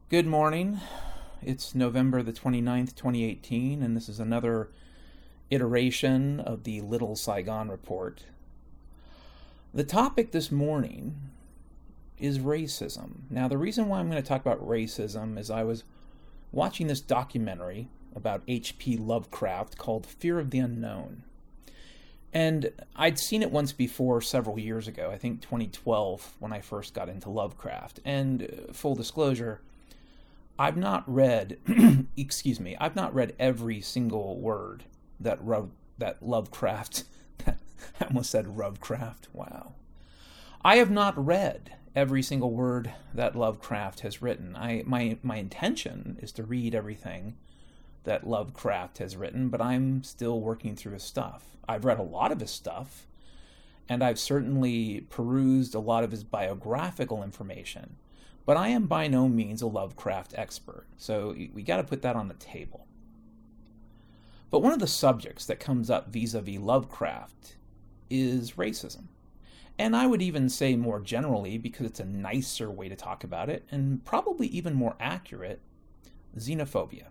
Good morning. It's November the 29th, 2018, and this is another iteration of the Little Saigon Report. The topic this morning is racism. Now, the reason why I'm going to talk about racism is I was watching this documentary about H.P. Lovecraft called Fear of the Unknown. And I'd seen it once before several years ago, I think 2012, when I first got into Lovecraft. And full disclosure, I've not read, I've not read every single word that Lovecraft, I almost said Lovecraft, wow. I have not read every single word that Lovecraft has written. My intention is to read everything that Lovecraft has written, but I'm still working through his stuff. I've read a lot of his stuff, and I've certainly perused a lot of his biographical information. But I am by no means a Lovecraft expert, so we got to put that on the table. But one of the subjects that comes up vis-a-vis Lovecraft is racism. And I would even say more generally, because it's a nicer way to talk about it, and probably even more accurate, xenophobia.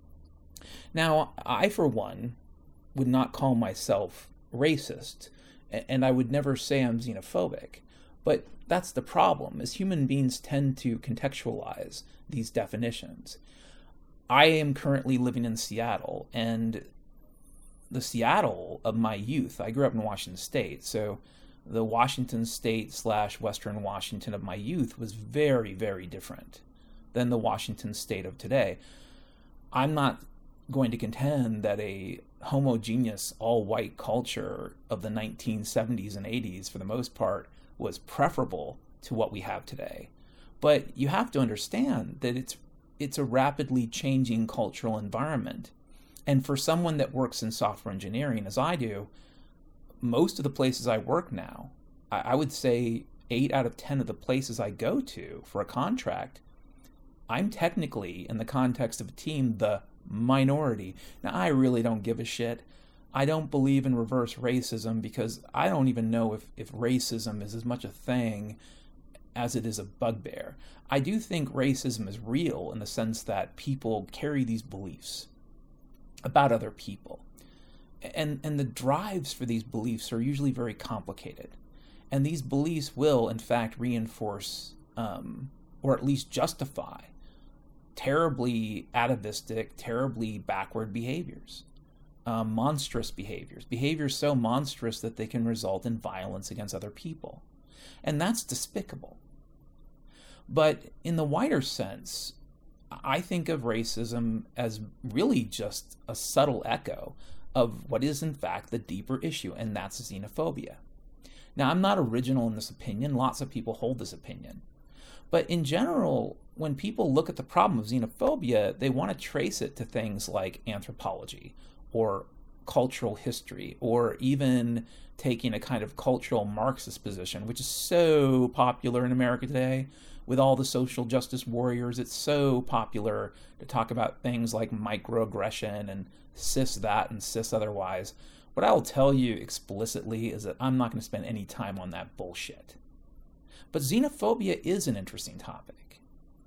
Now, I, for one, would not call myself racist, and I would never say I'm xenophobic. But that's the problem, is human beings tend to contextualize these definitions. I am currently living in Seattle, and the Seattle of my youth, I grew up in Washington State, so the Washington State / Western Washington of my youth was very, very different than the Washington State of today. I'm not going to contend that a homogeneous, all-white culture of the 1970s and 80s, for the most part, was preferable to what we have today. But you have to understand that it's a rapidly changing cultural environment. And for someone that works in software engineering, as I do, most of the places I work now, I would say 8 out of 10 of the places I go to for a contract, I'm technically, in the context of a team, the minority. Now, I really don't give a shit. I don't believe in reverse racism because I don't even know if racism is as much a thing as it is a bugbear. I do think racism is real in the sense that people carry these beliefs about other people. And the drives for these beliefs are usually very complicated. And these beliefs will, in fact, reinforce or at least justify terribly atavistic, terribly backward behaviors. Monstrous behaviors so monstrous that they can result in violence against other people. And that's despicable. But in the wider sense, I think of racism as really just a subtle echo of what is in fact the deeper issue, and that's xenophobia. Now, I'm not original in this opinion. Lots of people hold this opinion. But in general, when people look at the problem of xenophobia, they want to trace it to things like anthropology, or cultural history, or even taking a kind of cultural Marxist position, which is so popular in America today with all the social justice warriors. It's so popular to talk about things like microaggression and cis that and cis otherwise. What I'll tell you explicitly is that I'm not going to spend any time on that bullshit. But xenophobia is an interesting topic.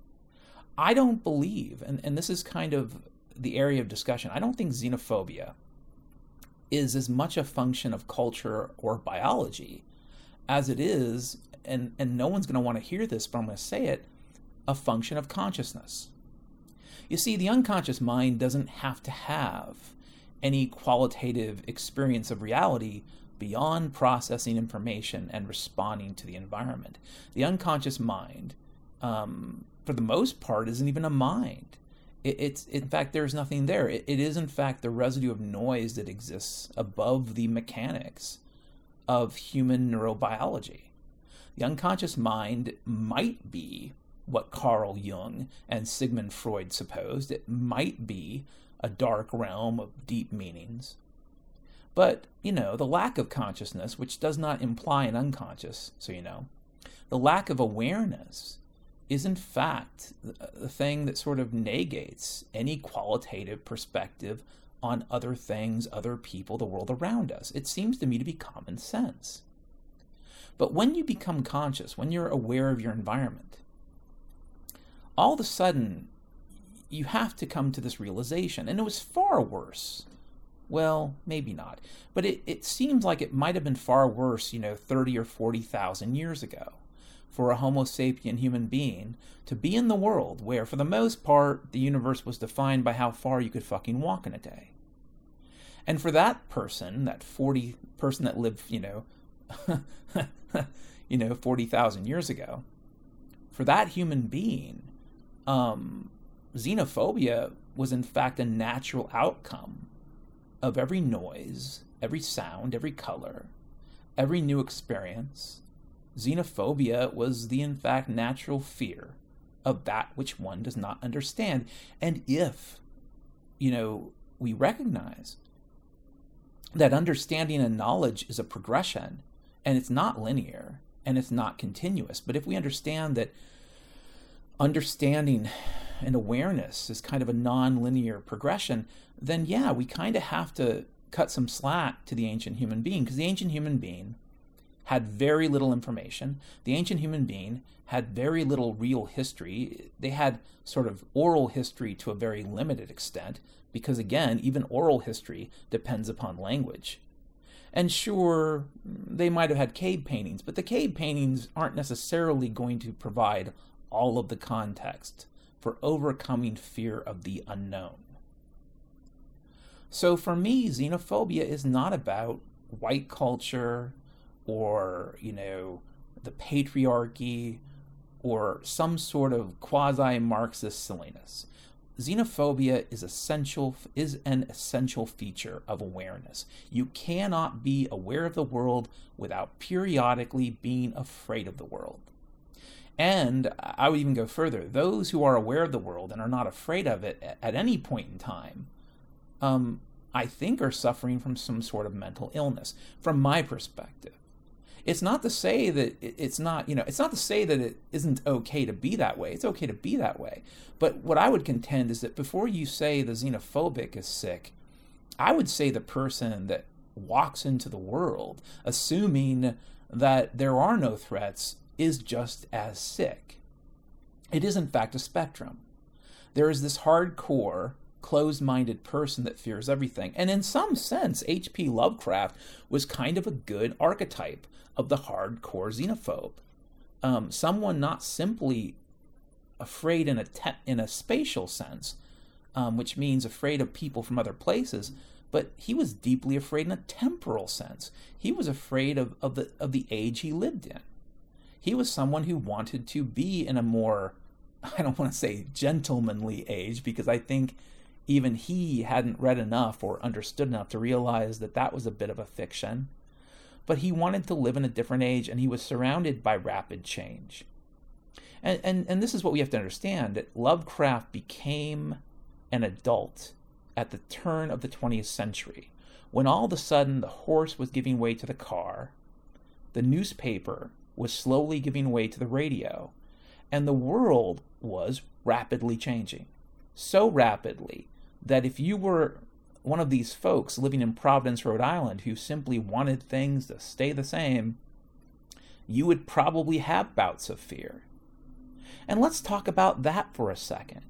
I don't believe, and this is kind of the area of discussion, I don't think xenophobia is as much a function of culture or biology as it is, and no one's going to want to hear this, but I'm going to say it, a function of consciousness. You see, the unconscious mind doesn't have to have any qualitative experience of reality beyond processing information and responding to the environment. The unconscious mind, for the most part, isn't even a mind. It's in fact, there's nothing there. It is, in fact, the residue of noise that exists above the mechanics of human neurobiology. The unconscious mind might be what Carl Jung and Sigmund Freud supposed. It might be a dark realm of deep meanings. But, the lack of consciousness, which does not imply an unconscious, the lack of awareness is in fact the thing that sort of negates any qualitative perspective on other things, other people, the world around us. It seems to me to be common sense. But when you become conscious, when you're aware of your environment, all of a sudden, you have to come to this realization. And it was far worse. Well, maybe not. But it seems like it might have been far worse, 30 or 40,000 years ago, for a Homo sapien human being to be in the world where, for the most part, the universe was defined by how far you could fucking walk in a day. And for that person, that 40 person that lived, 40,000 years ago, for that human being, xenophobia was in fact a natural outcome of every noise, every sound, every color, every new experience. Xenophobia was the, in fact, natural fear of that which one does not understand. And if, we recognize that understanding and knowledge is a progression, and it's not linear, and it's not continuous, but if we understand that understanding and awareness is kind of a non-linear progression, then yeah, we kind of have to cut some slack to the ancient human being, because the ancient human being had very little information. The ancient human being had very little real history. They had sort of oral history to a very limited extent, because again, even oral history depends upon language. And sure, they might have had cave paintings, but the cave paintings aren't necessarily going to provide all of the context for overcoming fear of the unknown. So for me, xenophobia is not about white culture or, the patriarchy or some sort of quasi-Marxist silliness. Xenophobia is an essential feature of awareness. You cannot be aware of the world without periodically being afraid of the world. And I would even go further. Those who are aware of the world and are not afraid of it at any point in time, I think are suffering from some sort of mental illness, from my perspective. It's not to say that it's not to say that it isn't okay to be that way. It's okay to be that way. But what I would contend is that before you say the xenophobic is sick, I would say the person that walks into the world assuming that there are no threats is just as sick. It is in fact a spectrum. There is this hardcore, closed-minded person that fears everything. And in some sense, H.P. Lovecraft was kind of a good archetype of the hardcore xenophobe. Someone not simply afraid in a spatial sense, which means afraid of people from other places, but he was deeply afraid in a temporal sense. He was afraid of the age he lived in. He was someone who wanted to be in a more, I don't want to say gentlemanly age, because I think even he hadn't read enough or understood enough to realize that that was a bit of a fiction. But he wanted to live in a different age, and he was surrounded by rapid change. And this is what we have to understand, that Lovecraft became an adult at the turn of the 20th century, when all of a sudden the horse was giving way to the car, the newspaper was slowly giving way to the radio, and the world was rapidly changing. So rapidly that if you were one of these folks living in Providence, Rhode Island, who simply wanted things to stay the same, you would probably have bouts of fear. And let's talk about that for a second.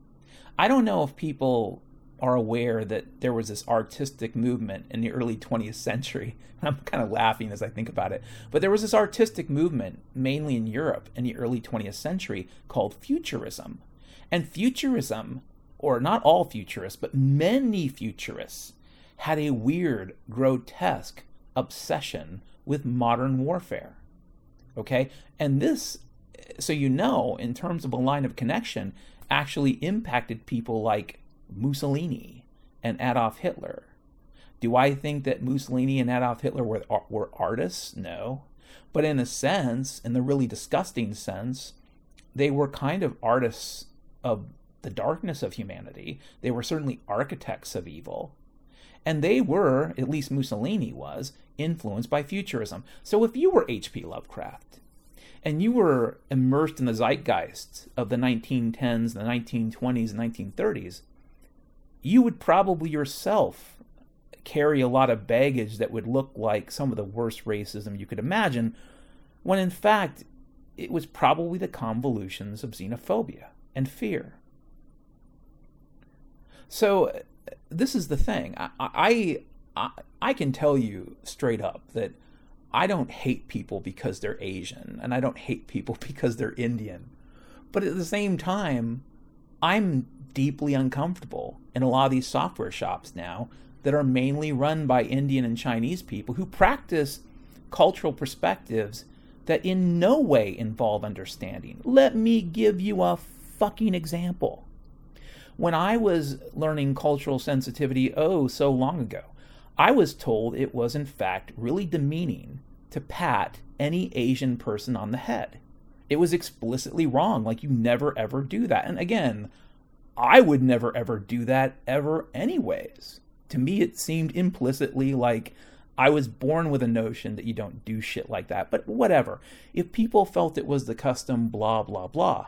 I don't know if people are aware that there was this artistic movement in the early 20th century. I'm kind of laughing as I think about it. But there was this artistic movement, mainly in Europe, in the early 20th century called Futurism. And Futurism, or not all futurists, but many futurists, had a weird, grotesque obsession with modern warfare. Okay? And this, so in terms of a line of connection, actually impacted people like Mussolini and Adolf Hitler. Do I think that Mussolini and Adolf Hitler were artists? No. But in a sense, in the really disgusting sense, they were kind of artists of the darkness of humanity. They were certainly architects of evil. And they were, at least Mussolini was, influenced by Futurism. So if you were H.P. Lovecraft, and you were immersed in the zeitgeist of the 1910s, the 1920s, and 1930s, you would probably yourself carry a lot of baggage that would look like some of the worst racism you could imagine, when in fact, it was probably the convolutions of xenophobia. and fear. So this is the thing. I can tell you straight up that I don't hate people because they're Asian, and I don't hate people because they're Indian. But at the same time, I'm deeply uncomfortable in a lot of these software shops now that are mainly run by Indian and Chinese people who practice cultural perspectives that in no way involve understanding. Let me give you a fucking example. When I was learning cultural sensitivity so long ago, I was told it was in fact really demeaning to pat any Asian person on the head. It was explicitly wrong, like you never ever do that. And again, I would never ever do that ever anyways. To me, it seemed implicitly like I was born with a notion that you don't do shit like that. But whatever. If people felt it was the custom, blah, blah, blah.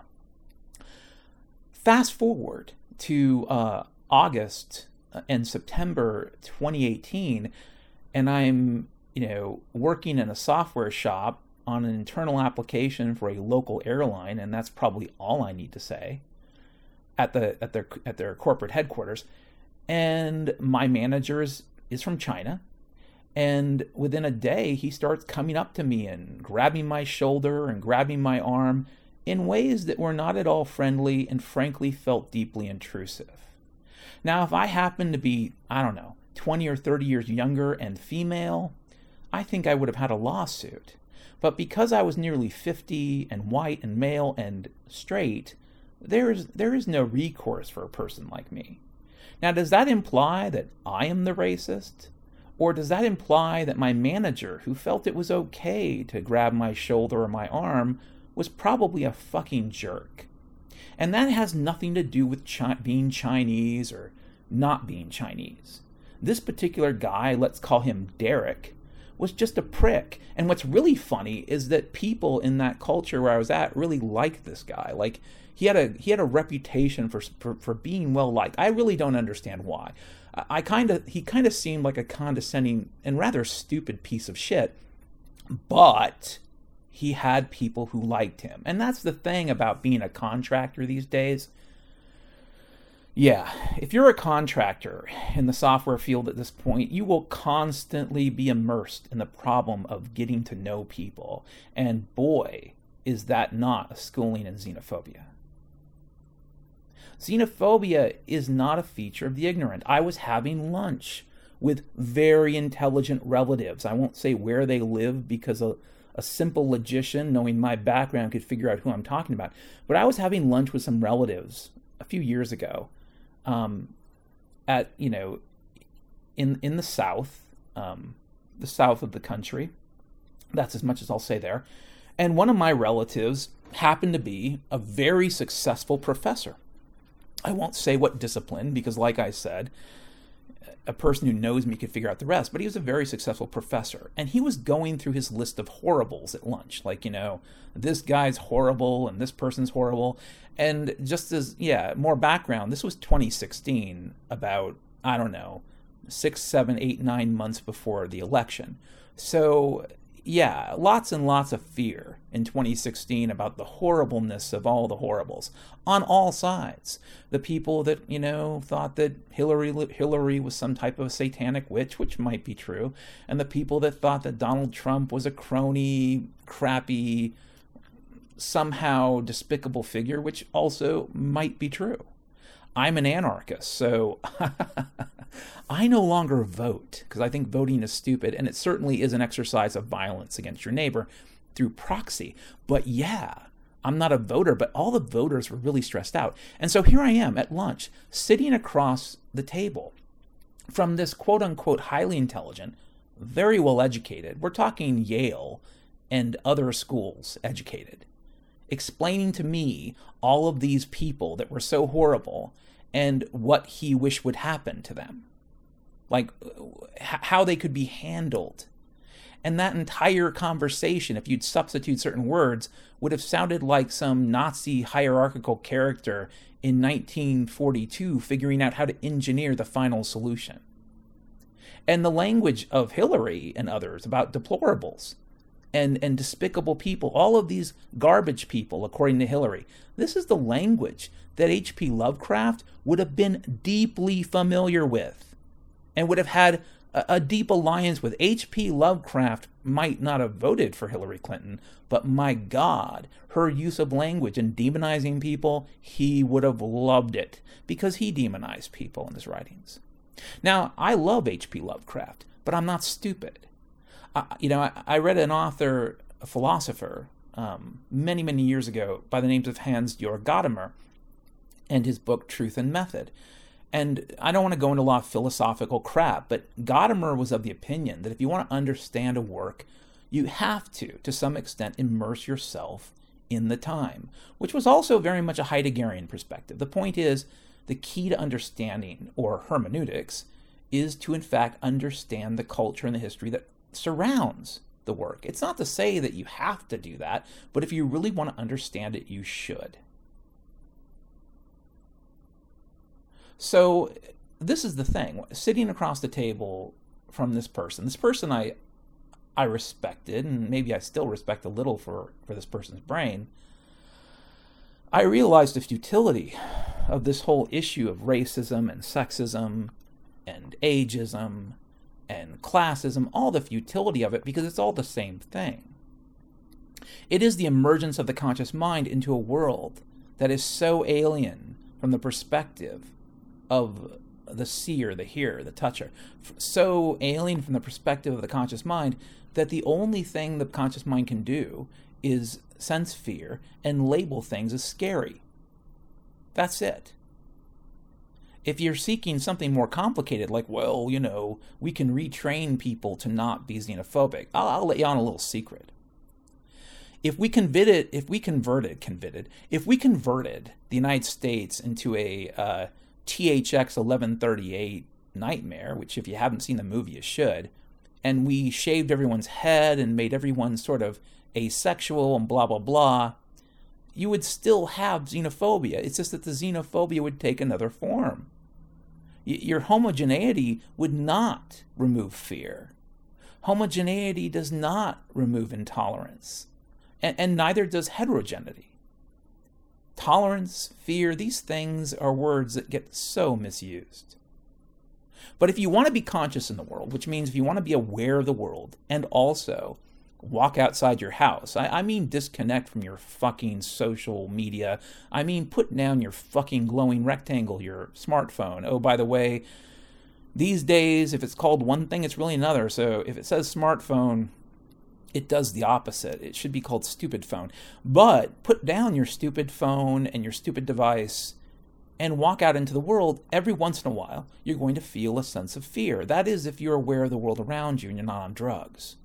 Fast forward to August and September 2018, and I'm, working in a software shop on an internal application for a local airline, and that's probably all I need to say, at their corporate headquarters. And my manager is from China, and within a day he starts coming up to me and grabbing my shoulder and grabbing my arm in ways that were not at all friendly and frankly felt deeply intrusive. Now, if I happened to be, 20 or 30 years younger and female, I think I would have had a lawsuit. But because I was nearly 50 and white and male and straight, there is no recourse for a person like me. Now, does that imply that I am the racist? Or does that imply that my manager, who felt it was okay to grab my shoulder or my arm, was probably a fucking jerk? And that has nothing to do with being Chinese or not being Chinese. This particular guy, let's call him Derek, was just a prick. And what's really funny is that people in that culture where I was at really liked this guy. Like, he had a reputation for being well liked. I really don't understand why. He kind of seemed like a condescending and rather stupid piece of shit, but he had people who liked him. And that's the thing about being a contractor these days. Yeah, if you're a contractor in the software field at this point, you will constantly be immersed in the problem of getting to know people. And boy, is that not a schooling in xenophobia. Xenophobia is not a feature of the ignorant. I was having lunch with very intelligent relatives. I won't say where they live because a simple logician, knowing my background, could figure out who I'm talking about. But I was having lunch with some relatives a few years ago, in the south of the country. That's as much as I'll say there. And one of my relatives happened to be a very successful professor. I won't say what discipline, because like I said, a person who knows me could figure out the rest, but he was a very successful professor. And he was going through his list of horribles at lunch. Like, this guy's horrible and this person's horrible. And just as, more background, this was 2016, about, 6, 7, 8, 9 months before the election. So, lots and lots of fear in 2016 about the horribleness of all the horribles on all sides. The people that, thought that Hillary was some type of satanic witch, which might be true, and the people that thought that Donald Trump was a crony, crappy, somehow despicable figure, which also might be true. I'm an anarchist, so I no longer vote because I think voting is stupid, and it certainly is an exercise of violence against your neighbor through proxy. But I'm not a voter, but all the voters were really stressed out. And so here I am at lunch, sitting across the table from this quote-unquote highly intelligent, very well educated, we're talking Yale and other schools educated, explaining to me all of these people that were so horrible and what he wished would happen to them. Like, how they could be handled. And that entire conversation, if you'd substitute certain words, would have sounded like some Nazi hierarchical character in 1942 figuring out how to engineer the final solution. And the language of Hillary and others about deplorables and despicable people, all of these garbage people, according to Hillary. This is the language that H.P. Lovecraft would have been deeply familiar with and would have had a deep alliance with. H.P. Lovecraft might not have voted for Hillary Clinton, but my God, her use of language and demonizing people, he would have loved it because he demonized people in his writings. Now, I love H.P. Lovecraft, but I'm not stupid. I read an author, a philosopher, many, many years ago by the names of Hans-Georg Gadamer and his book Truth and Method. And I don't want to go into a lot of philosophical crap, but Gadamer was of the opinion that if you want to understand a work, you have to some extent, immerse yourself in the time, which was also very much a Heideggerian perspective. The point is, the key to understanding, or hermeneutics, is to in fact understand the culture and the history that surrounds the work. It's not to say that you have to do that, but if you really want to understand it, you should. So this is the thing. Sitting across the table from this person I respected, and maybe I still respect a little for this person's brain, I realized the futility of this whole issue of racism and sexism and ageism and classism, all the futility of it, because it's all the same thing. It is the emergence of the conscious mind into a world that is so alien from the perspective of the seer, the hearer, the toucher, so alien from the perspective of the conscious mind that the only thing the conscious mind can do is sense fear and label things as scary. That's it. If you're seeking something more complicated, like, well, we can retrain people to not be xenophobic, I'll let you on a little secret. If we converted the United States into a THX 1138 nightmare, which if you haven't seen the movie, you should, and we shaved everyone's head and made everyone sort of asexual and blah, blah, blah, you would still have xenophobia. It's just that the xenophobia would take another form. Your homogeneity would not remove fear. Homogeneity does not remove intolerance. And neither does heterogeneity. Tolerance, fear, these things are words that get so misused. But if you want to be conscious in the world, which means if you want to be aware of the world and also walk outside your house, I mean disconnect from your fucking social media. I mean put down your fucking glowing rectangle, your smartphone. Oh, by the way, these days, if it's called one thing, it's really another. So if it says smartphone, it does the opposite. It should be called stupid phone. But put down your stupid phone and your stupid device and walk out into the world. Every once in a while, you're going to feel a sense of fear. That is if you're aware of the world around you and you're not on drugs.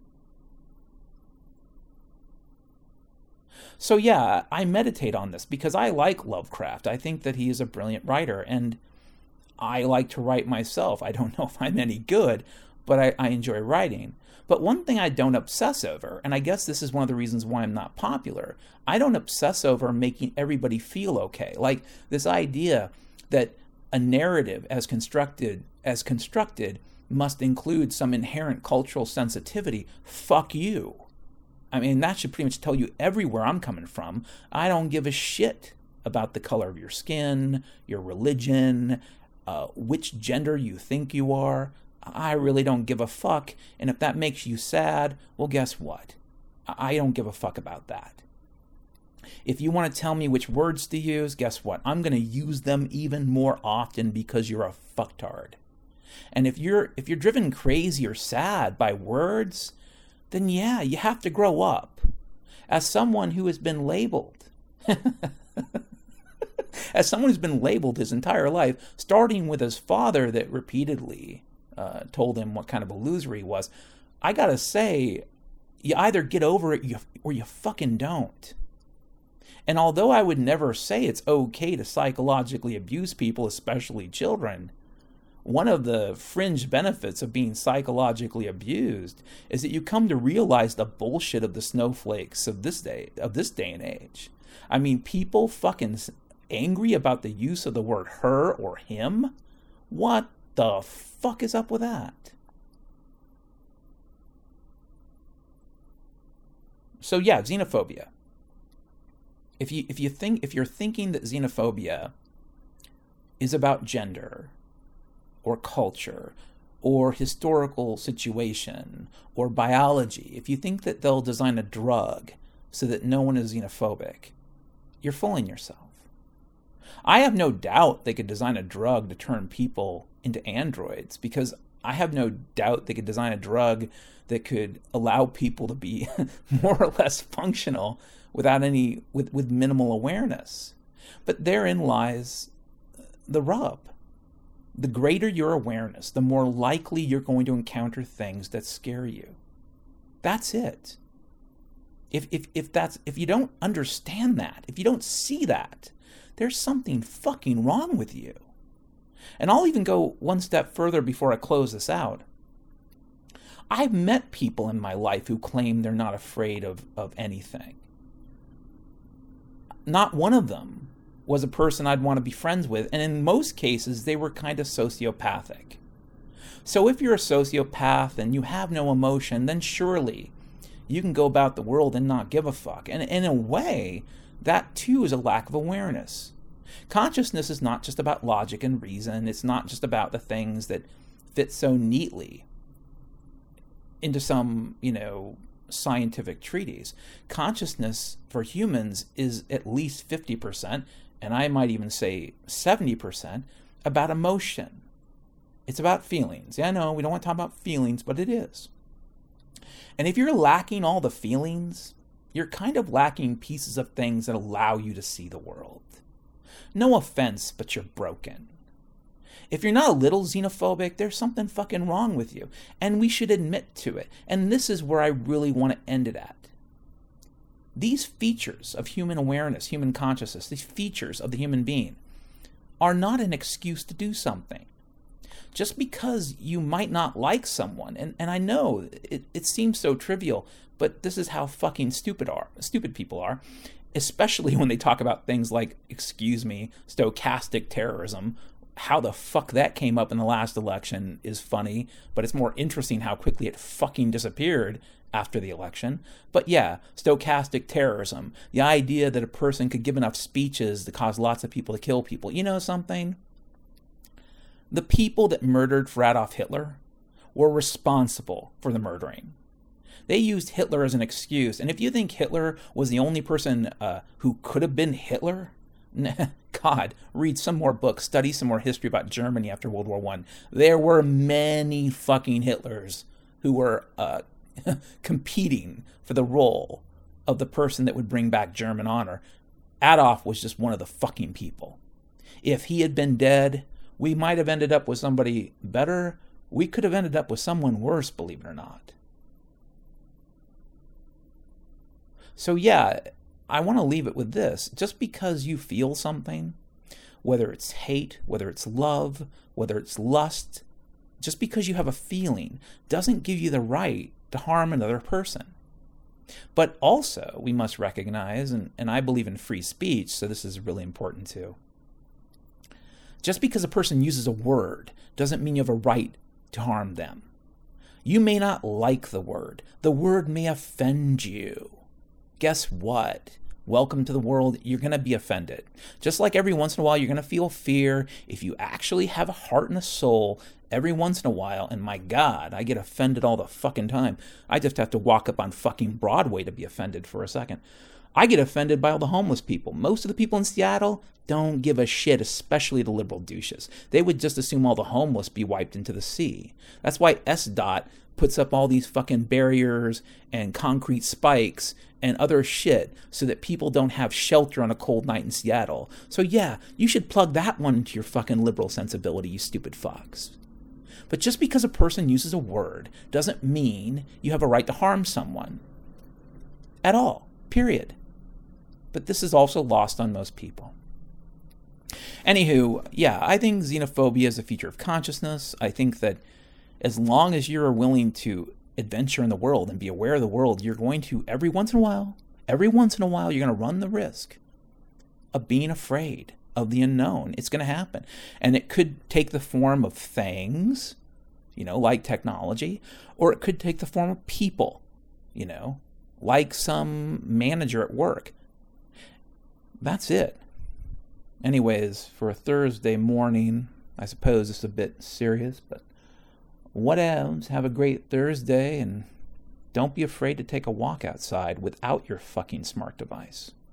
So yeah, I meditate on this because I like Lovecraft. I think that he is a brilliant writer, and I like to write myself. I don't know if I'm any good, but I enjoy writing. But one thing I don't obsess over, and I guess this is one of the reasons why I'm not popular, I don't obsess over making everybody feel okay. Like this idea that a narrative as constructed must include some inherent cultural sensitivity. Fuck you. I mean, that should pretty much tell you everywhere I'm coming from. I don't give a shit about the color of your skin, your religion, which gender you think you are. I really don't give a fuck. And if that makes you sad, well, guess what? I don't give a fuck about that. If you want to tell me which words to use, guess what? I'm going to use them even more often because you're a fucktard. And if you're driven crazy or sad by words, then yeah, you have to grow up. As someone who has been labeled, his entire life, starting with his father that repeatedly told him what kind of a loser he was, I gotta say, you either get over it or you fucking don't. And although I would never say it's okay to psychologically abuse people, especially children, one of the fringe benefits of being psychologically abused is that you come to realize the bullshit of the snowflakes of this day and age. I mean, people fucking angry about the use of the word her or him? What the fuck is up with that? So yeah, xenophobia. If you're thinking that xenophobia is about gender or culture or historical situation or biology, if you think that they'll design a drug so that no one is xenophobic, you're fooling yourself. I have no doubt they could design a drug to turn people into androids, because I have no doubt they could design a drug that could allow people to be more or less functional without with minimal awareness. But therein lies the rub. The greater your awareness, the more likely you're going to encounter things that scare you. That's it. If you don't understand that, if you don't see that, there's something fucking wrong with you. And I'll even go one step further before I close this out. I've met people in my life who claim they're not afraid of anything. Not one of them was a person I'd want to be friends with, and in most cases, they were kind of sociopathic. So if you're a sociopath and you have no emotion, then surely you can go about the world and not give a fuck. And in a way, that too is a lack of awareness. Consciousness is not just about logic and reason. It's not just about the things that fit so neatly into some, scientific treatise. Consciousness for humans is at least 50%, and I might even say 70%, about emotion. It's about feelings. Yeah, I know we don't want to talk about feelings, but it is. And if you're lacking all the feelings, you're kind of lacking pieces of things that allow you to see the world. No offense, but you're broken. If you're not a little xenophobic, there's something fucking wrong with you. And we should admit to it. And this is where I really want to end it at. These features of human awareness, human consciousness, these features of the human being are not an excuse to do something. Just because you might not like someone, and I know it seems so trivial, but this is how fucking stupid people are, especially when they talk about things like, stochastic terrorism. How the fuck that came up in the last election is funny, but it's more interesting how quickly it fucking disappeared after the election. But yeah, stochastic terrorism, the idea that a person could give enough speeches to cause lots of people to kill people. You know something? The people that murdered Adolf Hitler were responsible for the murdering. They used Hitler as an excuse. And if you think Hitler was the only person who could have been Hitler, God, read some more books, study some more history about Germany after World War I. There were many fucking Hitlers who were competing for the role of the person that would bring back German honor. Adolf was just one of the fucking people. If he had been dead, we might have ended up with somebody better. We could have ended up with someone worse, believe it or not. So yeah, I want to leave it with this. Just because you feel something, whether it's hate, whether it's love, whether it's lust, just because you have a feeling doesn't give you the right to harm another person. But also, we must recognize, and I believe in free speech, so this is really important too. Just because a person uses a word doesn't mean you have a right to harm them. You may not like the word. The word may offend you. Guess what? Welcome to the world. You're going to be offended. Just like every once in a while, you're going to feel fear. If you actually have a heart and a soul, every once in a while, and my God, I get offended all the fucking time. I just have to walk up on fucking Broadway to be offended for a second. I get offended by all the homeless people. Most of the people in Seattle don't give a shit, especially the liberal douches. They would just assume all the homeless be wiped into the sea. That's why SDOT puts up all these fucking barriers and concrete spikes and other shit so that people don't have shelter on a cold night in Seattle. So yeah, you should plug that one into your fucking liberal sensibility, you stupid fucks. But just because a person uses a word doesn't mean you have a right to harm someone. At all. Period. But this is also lost on most people. Anywho, yeah, I think xenophobia is a feature of consciousness. I think that as long as you're willing to adventure in the world and be aware of the world, you're going to, every once in a while, you're going to run the risk of being afraid of the unknown. It's going to happen. And it could take the form of things, like technology, or it could take the form of people, like some manager at work. That's it. Anyways, for a Thursday morning, I suppose it's a bit serious, but whatevs. Have a great Thursday, and don't be afraid to take a walk outside without your fucking smart device.